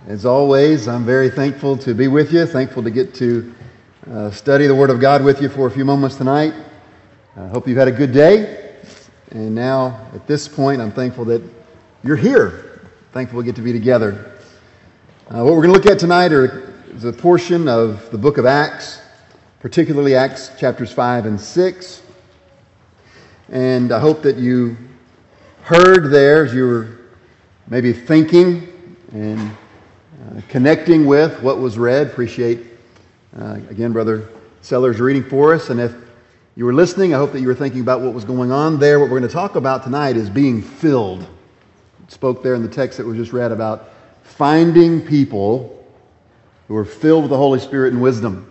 As always, I'm very thankful to be with you, thankful to get to study the Word of God with you for a few moments tonight. I hope you've had a good day. And now, at this point, I'm thankful that you're here. Thankful we get to be together. What we're going to look at tonight is a portion of the book of Acts, particularly Acts chapters 5 and 6. And I hope that you heard there as you were maybe thinking and connecting with what was read. Appreciate, again, Brother Sellers reading for us. And if you were listening, I hope that you were thinking about what was going on there. What we're going to talk about tonight is being filled. It spoke there in the text that was just read about finding people who are filled with the Holy Spirit and wisdom.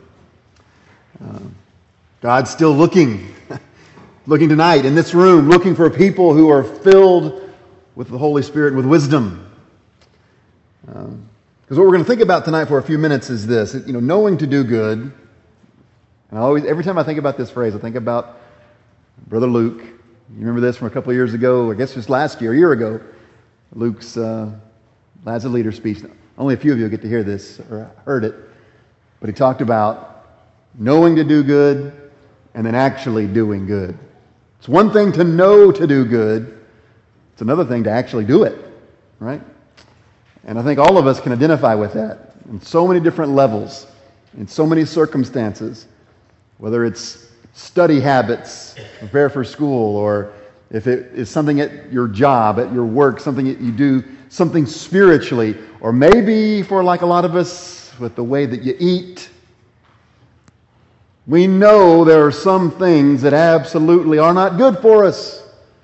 God's still looking tonight in this room, looking for people who are filled with the Holy Spirit and with wisdom. Because what we're going to think about tonight for a few minutes is this: knowing to do good. And every time I think about this phrase, I think about Brother Luke. You remember this from a couple of years ago, I guess just last year, a year ago. Luke's Lads of Leader speech. Only a few of you get to hear this or heard it. But he talked about knowing to do good and then actually doing good. It's one thing to know to do good. It's another thing to actually do it, right? And I think all of us can identify with that in so many different levels, in so many circumstances, whether it's study habits, prepare for school, or if it is something at your job, at your work, something that you do, something spiritually, or maybe for like a lot of us, with the way that you eat. We know there are some things that absolutely are not good for us.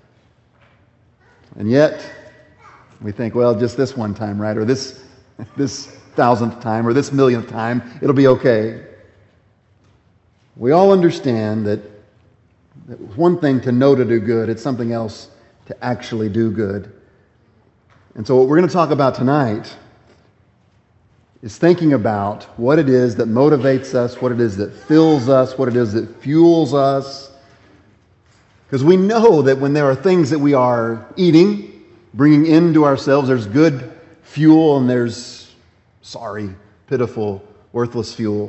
And yet, we think, well, just this one time, right? Or this 1,000th time, or this 1,000,000th time, it'll be okay. We all understand that it's one thing to know to do good. It's something else to actually do good. And so what we're going to talk about tonight is thinking about what it is that motivates us, what it is that fills us, what it is that fuels us. Because we know that when there are things that we are eating, bringing into ourselves, there's good fuel and there's sorry, pitiful, worthless fuel.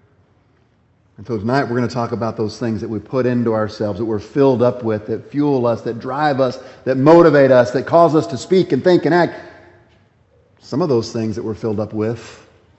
And so tonight we're going to talk about those things that we put into ourselves, that we're filled up with, that fuel us, that drive us, that motivate us, that cause us to speak and think and act. Some of those things that we're filled up with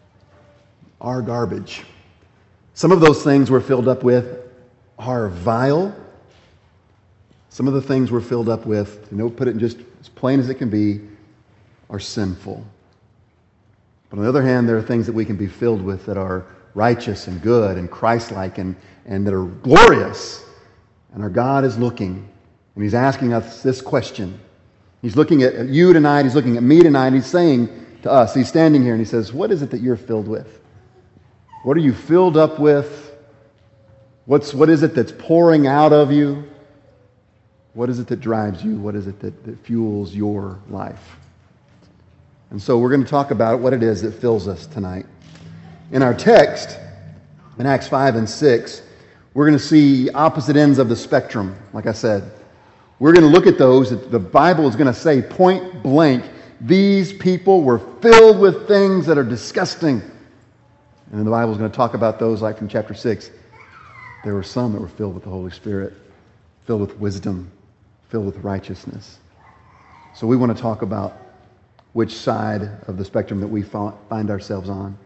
are garbage. Some of those things we're filled up with are vile. Some of the things we're filled up with, put it just as plain as it can be, are sinful. But on the other hand, there are things that we can be filled with that are righteous and good and Christ-like and that are glorious. And our God is looking, and He's asking us this question. He's looking at you tonight, He's looking at me tonight, He's saying to us, He's standing here and He says, what is it that you're filled with? What are you filled up with? What is it that's pouring out of you? What is it that drives you? What is it that fuels your life? And so we're going to talk about what it is that fills us tonight. In our text, in Acts 5 and 6, we're going to see opposite ends of the spectrum, like I said. We're going to look at those that the Bible is going to say point blank, these people were filled with things that are disgusting. And then the Bible is going to talk about those, like from chapter 6. There were some that were filled with the Holy Spirit, filled with wisdom, filled with righteousness. So we want to talk about which side of the spectrum that we find ourselves on.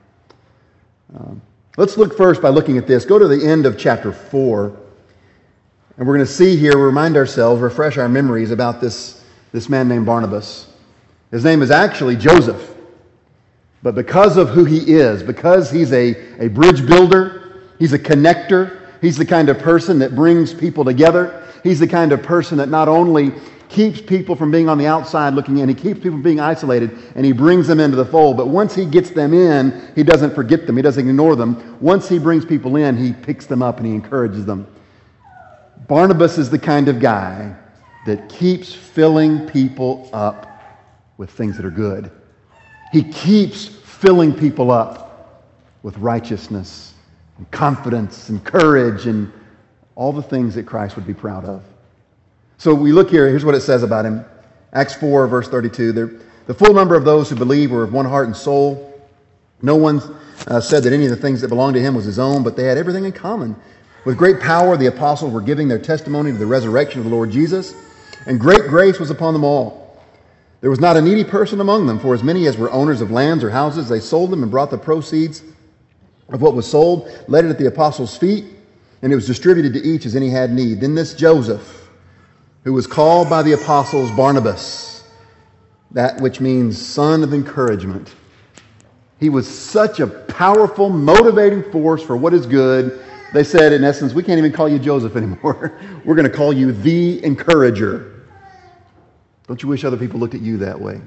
Let's look first by looking at this. Go to the end of chapter 4. And we're going to see here, remind ourselves, refresh our memories about this man named Barnabas. His name is actually Joseph. But because of who he is, because he's a bridge builder, he's a connector, he's the kind of person that brings people together, he's the kind of person that not only keeps people from being on the outside looking in, he keeps people from being isolated, and he brings them into the fold. But once he gets them in, he doesn't forget them, he doesn't ignore them. Once he brings people in, he picks them up and he encourages them. Barnabas is the kind of guy that keeps filling people up with things that are good. He keeps filling people up with righteousness and confidence and courage and all the things that Christ would be proud of. So we look here, here's what it says about him. Acts 4, verse 32. The The full number of those who believed were of one heart and soul. No one said that any of the things that belonged to him was his own, but they had everything in common. With great power, the apostles were giving their testimony to the resurrection of the Lord Jesus, and great grace was upon them all. There was not a needy person among them, for as many as were owners of lands or houses, they sold them and brought the proceeds of what was sold, laid it at the apostles' feet, and it was distributed to each as any had need. Then this Joseph, who was called by the apostles Barnabas, that which means son of encouragement. He was such a powerful, motivating force for what is good. They said, in essence, we can't even call you Joseph anymore. We're going to call you the encourager. Don't you wish other people looked at you that way?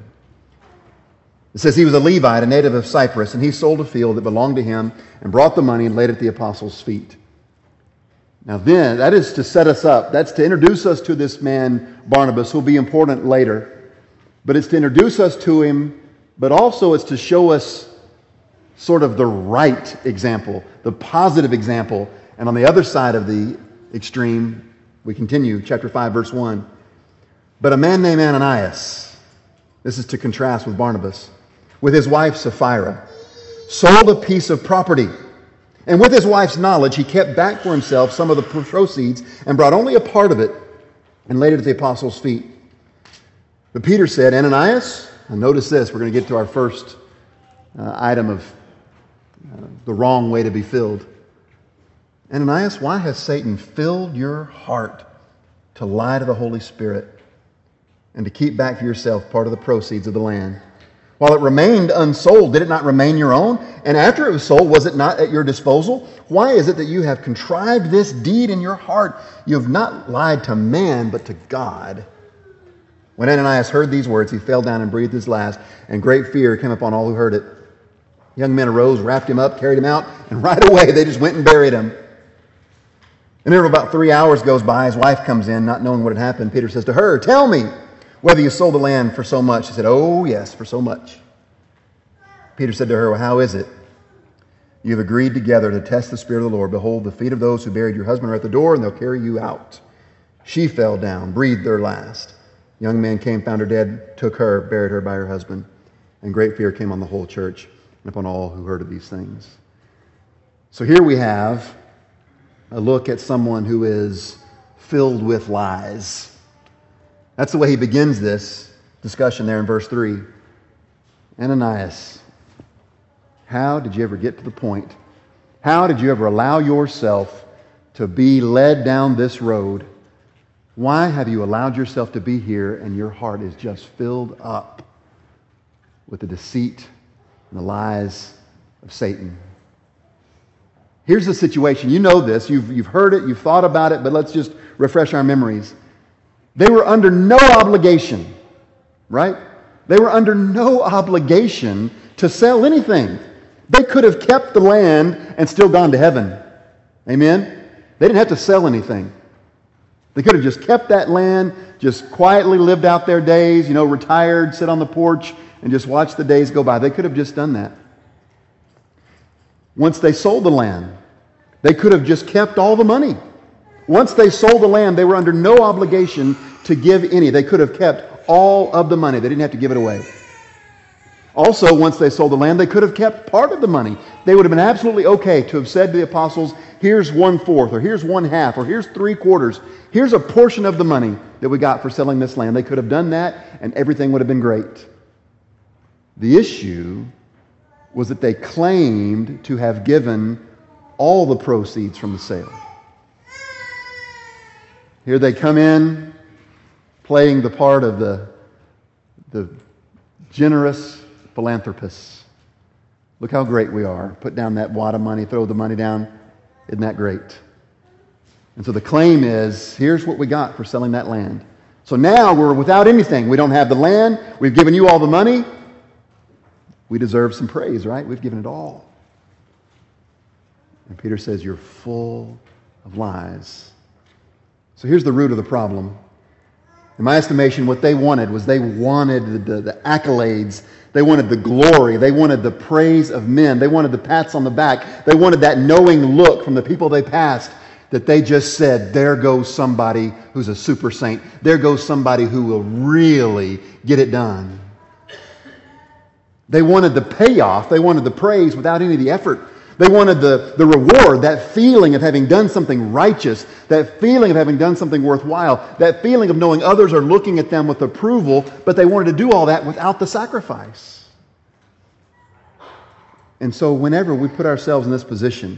It says he was a Levite, a native of Cyprus, and he sold a field that belonged to him and brought the money and laid it at the apostles' feet. Now then, that is to set us up. That's to introduce us to this man, Barnabas, who will be important later. But it's to introduce us to him, but also it's to show us sort of the right example, the positive example. And on the other side of the extreme, we continue, chapter 5, verse 1. But a man named Ananias, this is to contrast with Barnabas, with his wife Sapphira, sold a piece of property. And with his wife's knowledge, he kept back for himself some of the proceeds and brought only a part of it and laid it at the apostles' feet. But Peter said, Ananias, and notice this, we're going to get to our first item of the wrong way to be filled. Ananias, why has Satan filled your heart to lie to the Holy Spirit and to keep back for yourself part of the proceeds of the land? While it remained unsold, did it not remain your own? And after it was sold, was it not at your disposal? Why is it that you have contrived this deed in your heart? You have not lied to man, but to God. When Ananias heard these words, he fell down and breathed his last, and great fear came upon all who heard it. Young men arose, wrapped him up, carried him out, and right away they just went and buried him. And then about 3 hours goes by, his wife comes in, not knowing what had happened. Peter says to her, tell me whether you sold the land for so much. She said, oh yes, for so much. Peter said to her, well, how is it? You have agreed together to test the Spirit of the Lord. Behold, the feet of those who buried your husband are at the door, and they'll carry you out. She fell down, breathed their last. Young man came, found her dead, took her, buried her by her husband. And great fear came on the whole church and upon all who heard of these things. So here we have a look at someone who is filled with lies. That's the way he begins this discussion there in verse 3. Ananias, how did you ever get to the point? How did you ever allow yourself to be led down this road? Why have you allowed yourself to be here and your heart is just filled up with the deceit and the lies of Satan? Here's the situation. You know this. You've heard it. You've thought about it. But let's just refresh our memories. They were under no obligation, right? They were under no obligation to sell anything. They could have kept the land and still gone to heaven. Amen? They didn't have to sell anything. They could have just kept that land, just quietly lived out their days, retired, sit on the porch, and just watch the days go by. They could have just done that. Once they sold the land, they could have just kept all the money. Once they sold the land, they were under no obligation to give any. They could have kept all of the money. They didn't have to give it away. Also, once they sold the land, they could have kept part of the money. They would have been absolutely okay to have said to the apostles, here's 1/4, or here's 1/2, or here's 3/4. Here's a portion of the money that we got for selling this land. They could have done that, and everything would have been great. The issue was that they claimed to have given all the proceeds from the sale. Here they come in, playing the part of the generous philanthropists. Look how great we are. Put down that wad of money, throw the money down. Isn't that great? And so the claim is, here's what we got for selling that land. So now we're without anything. We don't have the land. We've given you all the money. We deserve some praise, right? We've given it all. And Peter says, you're full of lies. So here's the root of the problem. In my estimation, what they wanted was they wanted the accolades. They wanted the glory. They wanted the praise of men. They wanted the pats on the back. They wanted that knowing look from the people they passed that they just said, there goes somebody who's a super saint. There goes somebody who will really get it done. They wanted the payoff. They wanted the praise without any of the effort. They wanted the reward, that feeling of having done something righteous, that feeling of having done something worthwhile, that feeling of knowing others are looking at them with approval, but they wanted to do all that without the sacrifice. And so whenever we put ourselves in this position,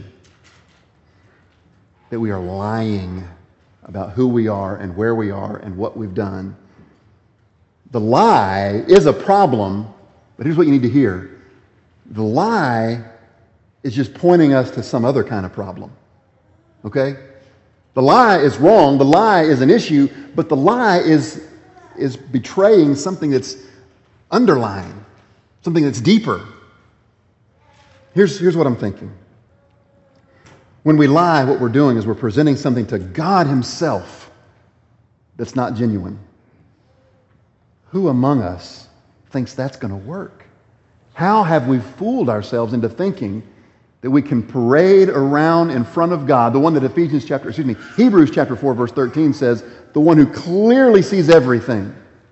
that we are lying about who we are and where we are and what we've done, the lie is a problem, but here's what you need to hear. The lie is just pointing us to some other kind of problem. Okay? The lie is wrong, the lie is an issue, but the lie is betraying something that's underlying, something that's deeper. Here's what I'm thinking. When we lie, what we're doing is we're presenting something to God Himself that's not genuine. Who among us thinks that's going to work? How have we fooled ourselves into thinking that we can parade around in front of God, the one that Hebrews chapter 4, verse 13 says, the one who clearly sees everything.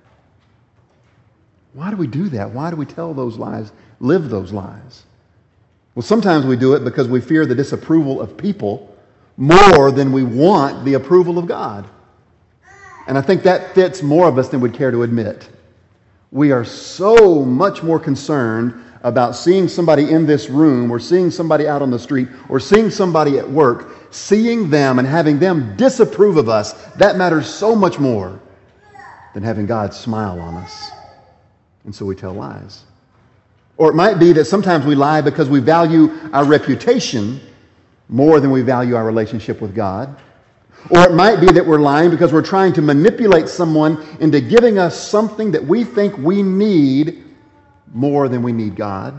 Why do we do that? Why do we tell those lies, live those lies? Well, sometimes we do it because we fear the disapproval of people more than we want the approval of God. And I think that fits more of us than we'd care to admit. We are so much more concerned about seeing somebody in this room or seeing somebody out on the street or seeing somebody at work, seeing them and having them disapprove of us. That matters so much more than having God smile on us. And so we tell lies. Or it might be that sometimes we lie because we value our reputation more than we value our relationship with God. Or it might be that we're lying because we're trying to manipulate someone into giving us something that we think we need more than we need God.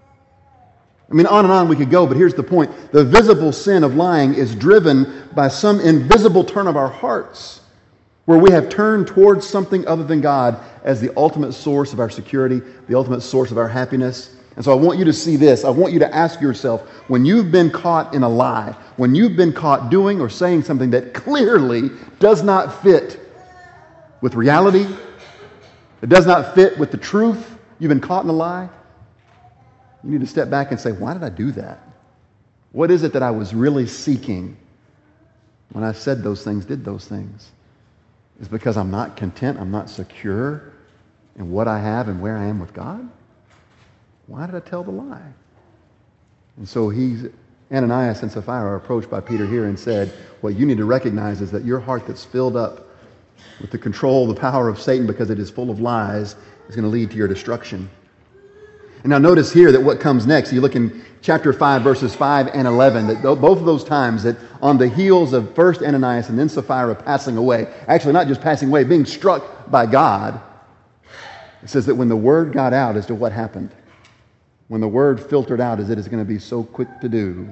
I mean, on and on we could go, but here's the point. The visible sin of lying is driven by some invisible turn of our hearts, where we have turned towards something other than God as the ultimate source of our security, the ultimate source of our happiness. And so I want you to see this. I want you to ask yourself, when you've been caught in a lie, when you've been caught doing or saying something that clearly does not fit with reality, it does not fit with the truth, you've been caught in a lie, you need to step back and say, why did I do that? What is it that I was really seeking when I said those things, did those things? Is because I'm not content, I'm not secure in what I have and where I am with God? Why did I tell the lie? And so Ananias and Sapphira are approached by Peter here and said, what you need to recognize is that your heart that's filled up with the control, the power of Satan because it is full of lies is going to lead to your destruction. And now notice here that what comes next, you look in chapter 5, verses 5 and 11, that both of those times that on the heels of first Ananias and then Sapphira passing away, actually not just passing away, being struck by God, it says that when the word got out as to what happened, when the word filtered out as it is going to be so quick to do,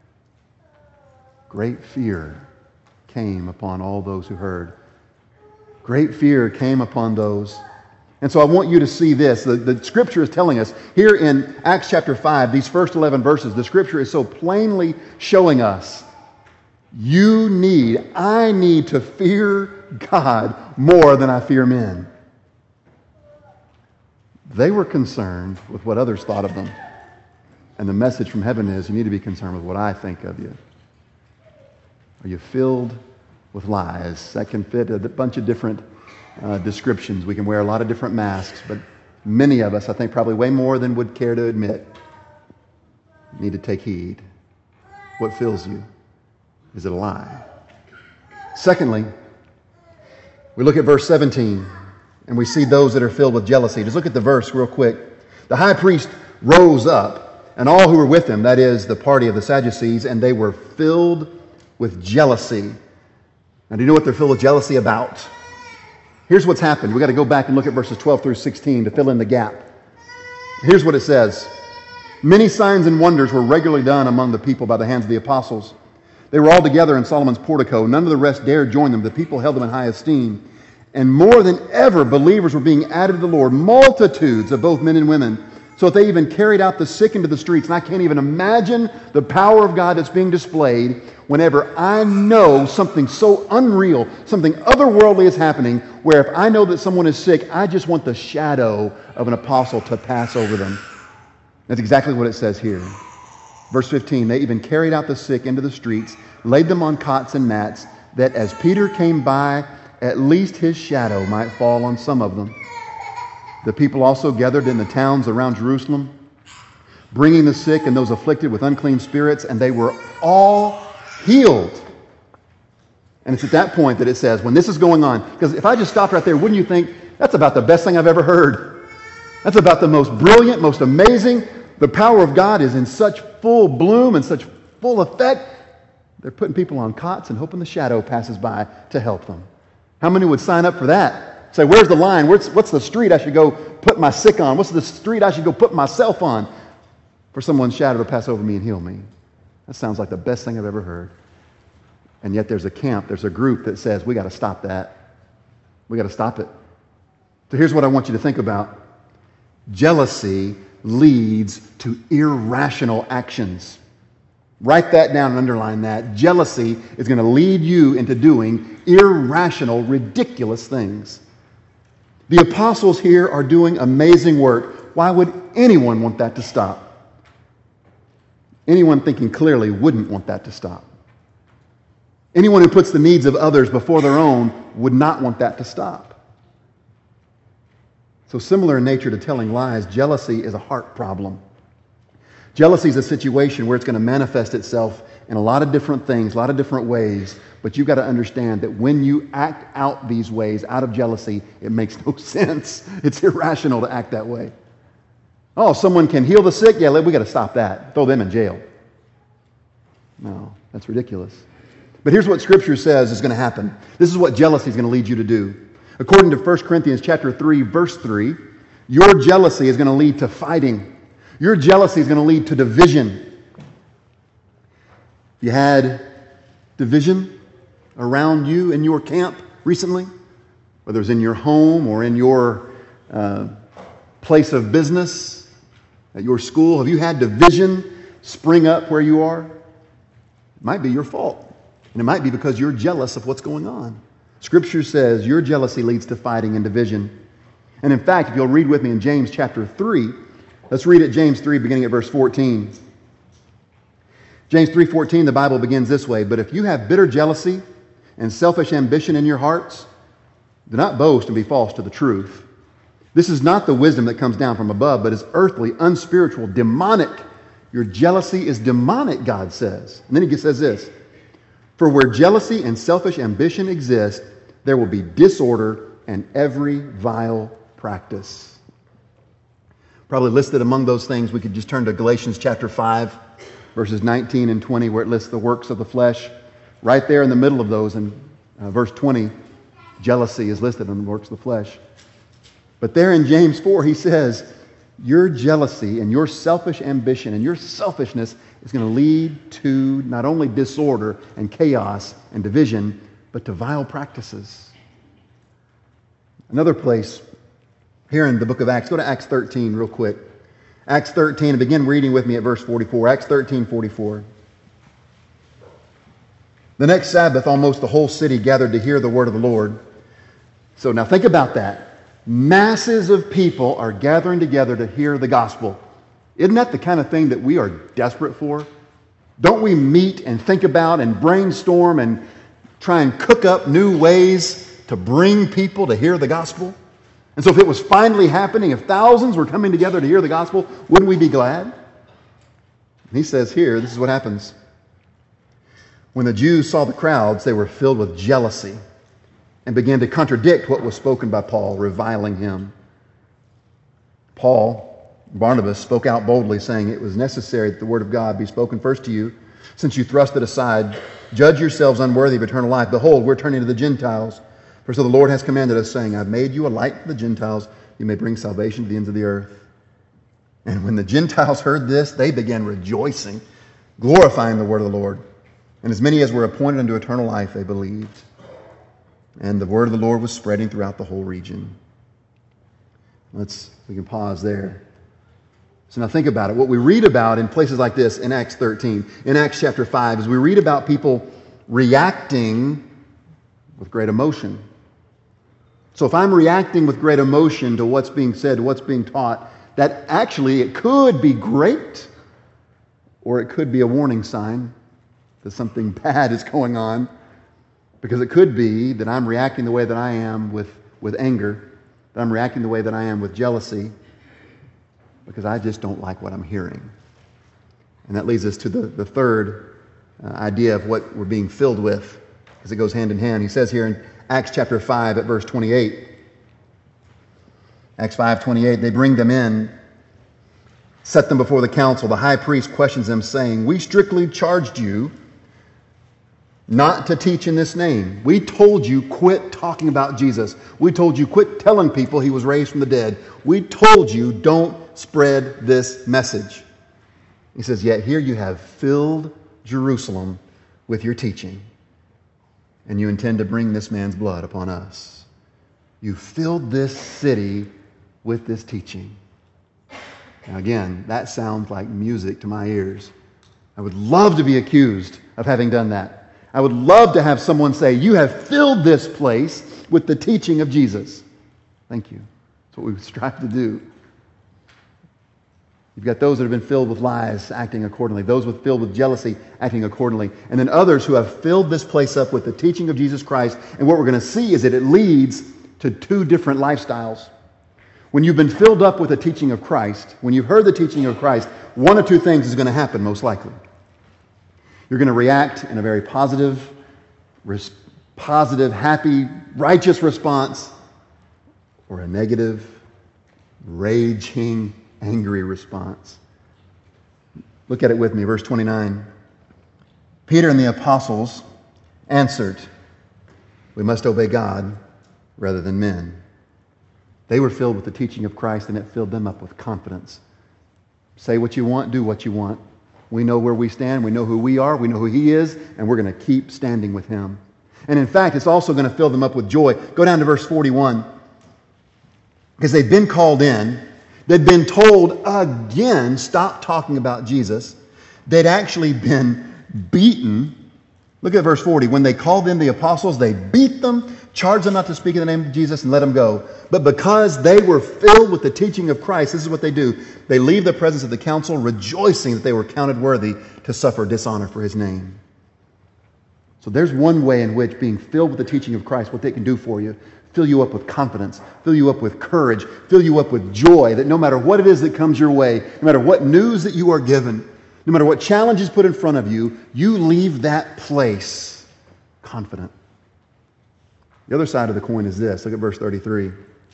great fear came upon all those who heard. Great fear came upon those. And so I want you to see this. The Scripture is telling us here in Acts chapter 5, these first 11 verses, the Scripture is so plainly showing us I need to fear God more than I fear men. They were concerned with what others thought of them. And the message from heaven is you need to be concerned with what I think of you. Are you filled with lies? That can fit a bunch of different descriptions. We can wear a lot of different masks, but many of us, I think probably way more than would care to admit, need to take heed. What fills you? Is it a lie? Secondly, we look at verse 17 and we see those that are filled with jealousy. Just look at the verse real quick. The high priest rose up and all who were with him, that is the party of the Sadducees, and they were filled with jealousy. Now, do you know what they're filled with jealousy about? Here's what's happened. We've got to go back and look at verses 12 through 16 to fill in the gap. Here's what it says. Many signs and wonders were regularly done among the people by the hands of the apostles. They were all together in Solomon's portico. None of the rest dared join them. The people held them in high esteem. And more than ever, believers were being added to the Lord, multitudes of both men and women, so that they even carried out the sick into the streets. And I can't even imagine the power of God that's being displayed whenever I know something so unreal, something otherworldly is happening, where if I know that someone is sick, I just want the shadow of an apostle to pass over them. That's exactly what it says here. Verse 15, they even carried out the sick into the streets, laid them on cots and mats, that as Peter came by, at least his shadow might fall on some of them. The people also gathered in the towns around Jerusalem, bringing the sick and those afflicted with unclean spirits, and they were all healed. And it's at that point that it says, when this is going on, because if I just stopped right there, wouldn't you think, that's about the best thing I've ever heard? That's about the most brilliant, most amazing. The power of God is in such full bloom and such full effect. They're putting people on cots and hoping the shadow passes by to help them. How many would sign up for that? Say, where's the line? What's the street I should go put my sick on? What's the street I should go put myself on for someone's shadow to pass over me and heal me? That sounds like the best thing I've ever heard. And yet there's a camp, there's a group that says, we got to stop that. We got to stop it. So here's what I want you to think about. Jealousy leads to irrational actions. Write that down and underline that. Jealousy is going to lead you into doing irrational, ridiculous things. The apostles here are doing amazing work. Why would anyone want that to stop? Anyone thinking clearly wouldn't want that to stop. Anyone who puts the needs of others before their own would not want that to stop. So similar in nature to telling lies, jealousy is a heart problem. Jealousy is a situation where it's going to manifest itself in a lot of different things, a lot of different ways, but you've got to understand that when you act out these ways out of jealousy, it makes no sense. It's irrational to act that way. Oh, someone can heal the sick? Yeah, we got to stop that. Throw them in jail. No, that's ridiculous. But here's what Scripture says is going to happen. This is what jealousy is going to lead you to do. According to 1 Corinthians chapter 3, verse 3, your jealousy is going to lead to fighting. Your jealousy is going to lead to division. You had division around you in your camp recently, whether it's in your home or in your place of business, at your school. Have you had division spring up where you are? It might be your fault. And it might be because you're jealous of what's going on. Scripture says your jealousy leads to fighting and division. And in fact, if you'll read with me in James chapter 3, let's read at James 3, beginning at verse 14. James 3:14, the Bible begins this way, but if you have bitter jealousy and selfish ambition in your hearts, do not boast and be false to the truth. This is not the wisdom that comes down from above, but is earthly, unspiritual, demonic. Your jealousy is demonic, God says. And then he says this, for where jealousy and selfish ambition exist, there will be disorder and every vile practice. Probably listed among those things, we could just turn to Galatians chapter 5, verses 19 and 20, where it lists the works of the flesh. Right there in the middle of those, in verse 20, jealousy is listed in the works of the flesh. But there in James 4, he says, your jealousy and your selfish ambition and your selfishness is going to lead to not only disorder and chaos and division, but to vile practices. Another place here in the book of Acts, go to Acts 13 real quick. Acts 13, and begin reading with me at verse 44. Acts 13:44. The next Sabbath, almost the whole city gathered to hear the word of the Lord. So now think about that. Masses of people are gathering together to hear the gospel. Isn't that the kind of thing that we are desperate for? Don't we meet and think about and brainstorm and try and cook up new ways to bring people to hear the gospel? And so if it was finally happening, if thousands were coming together to hear the gospel, wouldn't we be glad? And he says here, this is what happens. When the Jews saw the crowds, they were filled with jealousy and began to contradict what was spoken by Paul, reviling him. Barnabas spoke out boldly, saying, it was necessary that the word of God be spoken first to you, since you thrust it aside. Judge yourselves unworthy of eternal life. Behold, we're turning to the Gentiles. For so the Lord has commanded us, saying, I've made you a light for the Gentiles. You may bring salvation to the ends of the earth. And when the Gentiles heard this, they began rejoicing, glorifying the word of the Lord. And as many as were appointed unto eternal life, they believed. And the word of the Lord was spreading throughout the whole region. We can pause there. So now think about it. What we read about in places like this in Acts 13, in Acts chapter 5, is we read about people reacting with great emotion. So if I'm reacting with great emotion to what's being said, to what's being taught, that actually it could be great, or it could be a warning sign that something bad is going on, because it could be that I'm reacting the way that I am with anger, that I'm reacting the way that I am with jealousy, because I just don't like what I'm hearing. And that leads us to the third idea of what we're being filled with, because it goes hand in hand. He says here in Acts chapter 5 at verse 28, Acts 5:28, they bring them in, set them before the council. The high priest questions them, saying, "We strictly charged you not to teach in this name. We told you quit talking about Jesus. We told you quit telling people he was raised from the dead. We told you don't spread this message." He says, "Yet here you have filled Jerusalem with your teaching, and you intend to bring this man's blood upon us. You filled this city with this teaching." Now again, that sounds like music to my ears. I would love to be accused of having done that. I would love to have someone say, "You have filled this place with the teaching of Jesus." Thank you. That's what we strive to do. You've got those that have been filled with lies, acting accordingly. Those filled with jealousy, acting accordingly. And then others who have filled this place up with the teaching of Jesus Christ. And what we're going to see is that it leads to two different lifestyles. When you've been filled up with the teaching of Christ, when you've heard the teaching of Christ, one of two things is going to happen most likely. You're going to react in a very positive, happy, righteous response, or a negative, raging, angry response. Look at it with me, verse 29. Peter and the apostles answered, "We must obey God rather than men." They were filled with the teaching of Christ, and it filled them up with confidence. Say what you want, do what you want. We know where we stand, we know who we are, we know who He is, and we're going to keep standing with Him. And in fact, it's also going to fill them up with joy. Go down to verse 41. Because they've been called in, they'd been told again, stop talking about Jesus. They'd actually been beaten. Look at verse 40. When they called in the apostles, they beat them, charged them not to speak in the name of Jesus, and let them go. But because they were filled with the teaching of Christ, this is what they do. They leave the presence of the council, rejoicing that they were counted worthy to suffer dishonor for His name. So there's one way in which being filled with the teaching of Christ, what they can do for you, fill you up with confidence, fill you up with courage, fill you up with joy, that no matter what it is that comes your way, no matter what news that you are given, no matter what challenge is put in front of you, you leave that place confident. The other side of the coin is this. Look at verse 33.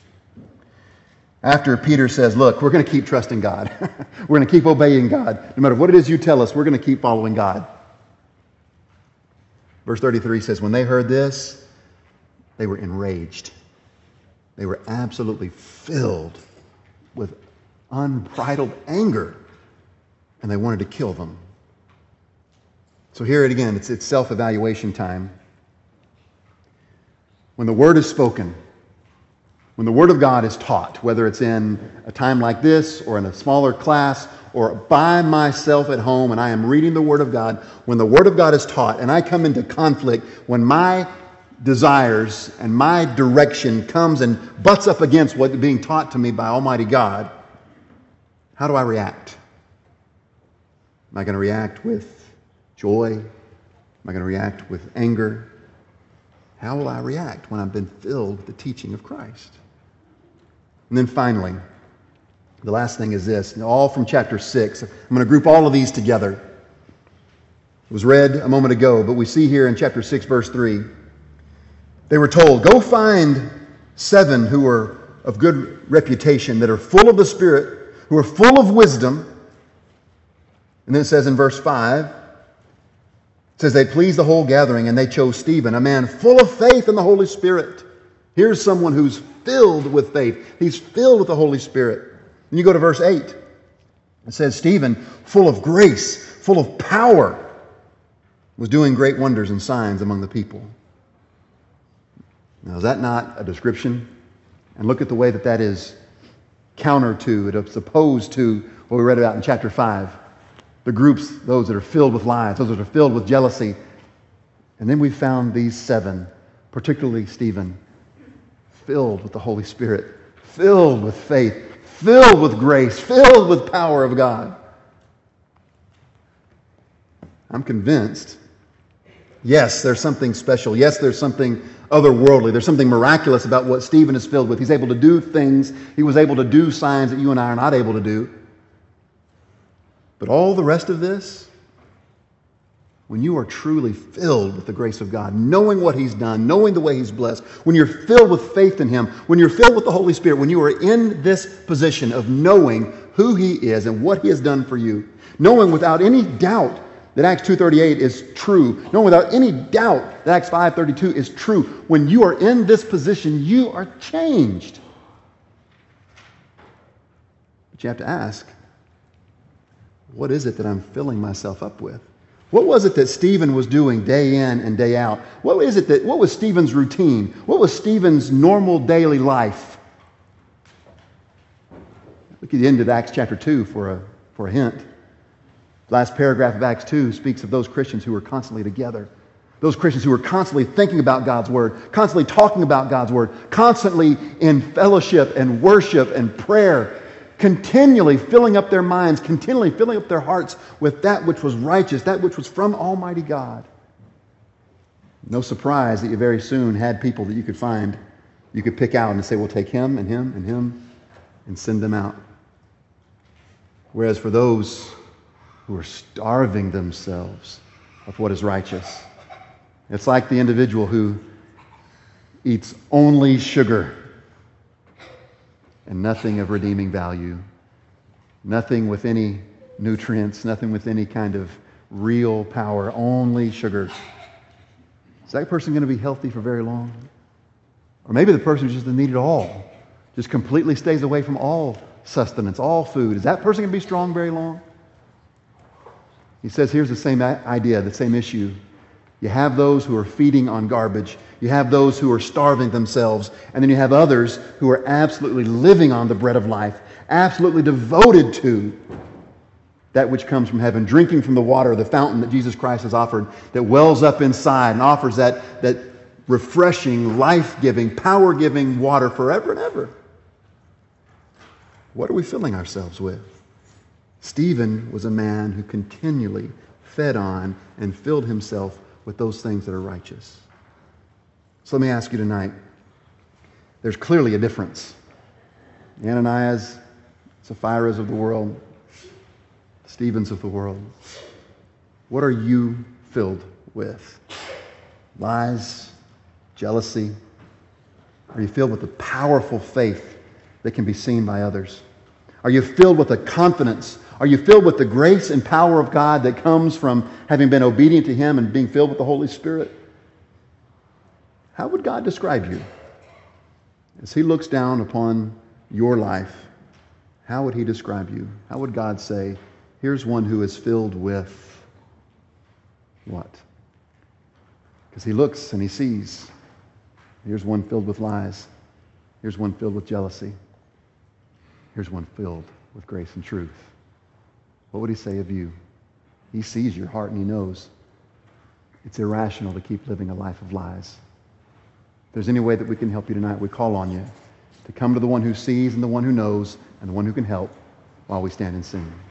After Peter says, look, we're going to keep trusting God. We're going to keep obeying God. No matter what it is you tell us, we're going to keep following God. Verse 33 says, when they heard this, they were enraged. They were absolutely filled with unbridled anger, and they wanted to kill them. So here it again, it's self-evaluation time. When the Word is spoken, when the Word of God is taught, whether it's in a time like this or in a smaller class or by myself at home and I am reading the Word of God, when the Word of God is taught and I come into conflict, when my desires and my direction comes and butts up against what's being taught to me by Almighty God, how do I react? Am I going to react with joy? Am I going to react with anger? How will I react when I've been filled with the teaching of Christ? And then finally, the last thing is this, all from chapter 6. I'm going to group all of these together. It was read a moment ago, but we see here in chapter 6, verse 3, they were told, go find 7 who are of good reputation, that are full of the Spirit, who are full of wisdom. And then it says in verse 5, it says they pleased the whole gathering, and they chose Stephen, a man full of faith in the Holy Spirit. Here's someone who's filled with faith. He's filled with the Holy Spirit. And you go to verse 8. It says Stephen, full of grace, full of power, was doing great wonders and signs among the people. Now, is that not a description? And look at the way that is counter to, it's opposed to what we read about in chapter 5. The groups, those that are filled with lies, those that are filled with jealousy. And then we found these 7, particularly Stephen, filled with the Holy Spirit, filled with faith, filled with grace, filled with power of God. I'm convinced, yes, there's something special. Yes, there's something otherworldly. There's something miraculous about what Stephen is filled with. He's able to do things. He was able to do signs that you and I are not able to do. But all the rest of this, when you are truly filled with the grace of God, knowing what He's done, knowing the way He's blessed, when you're filled with faith in Him, when you're filled with the Holy Spirit, when you are in this position of knowing who He is and what He has done for you, knowing without any doubt that Acts 2:38 is true, knowing without any doubt that Acts 5:32 is true, when you are in this position, you are changed. But you have to ask, what is it that I'm filling myself up with? What was it that Stephen was doing day in and day out? What was Stephen's routine? What was Stephen's normal daily life? Look at the end of Acts chapter 2 for a hint. The last paragraph of Acts 2 speaks of those Christians who were constantly together. Those Christians who were constantly thinking about God's Word, constantly talking about God's Word, constantly in fellowship and worship and prayer, continually filling up their minds, continually filling up their hearts with that which was righteous, that which was from Almighty God. No surprise that you very soon had people that you could find, you could pick out and say, we'll take him and him and him and send them out. Whereas for those who are starving themselves of what is righteous, it's like the individual who eats only sugar and nothing of redeeming value, nothing with any nutrients, nothing with any kind of real power, only sugar. Is that person going to be healthy for very long? Or maybe the person just doesn't need it all, just completely stays away from all sustenance, all food. Is that person going to be strong very long? He says here's the same idea, the same issue. You have those who are feeding on garbage. You have those who are starving themselves. And then you have others who are absolutely living on the bread of life, absolutely devoted to that which comes from heaven, drinking from the water, the fountain that Jesus Christ has offered, that wells up inside and offers that refreshing, life-giving, power-giving water forever and ever. What are we filling ourselves with? Stephen was a man who continually fed on and filled himself with those things that are righteous. So let me ask you tonight, there's clearly a difference. Ananias, Sapphira's of the world, Stephens of the world. What are you filled with? Lies? Jealousy? Are you filled with a powerful faith that can be seen by others? Are you filled with a confidence? Are you filled with the grace and power of God that comes from having been obedient to Him and being filled with the Holy Spirit? How would God describe you? As He looks down upon your life, how would He describe you? How would God say, here's one who is filled with what? Because He looks and He sees. Here's one filled with lies. Here's one filled with jealousy. Here's one filled with grace and truth. What would He say of you? He sees your heart and He knows it's irrational to keep living a life of lies. If there's any way that we can help you tonight, we call on you to come to the one who sees and the one who knows and the one who can help while we stand and sing.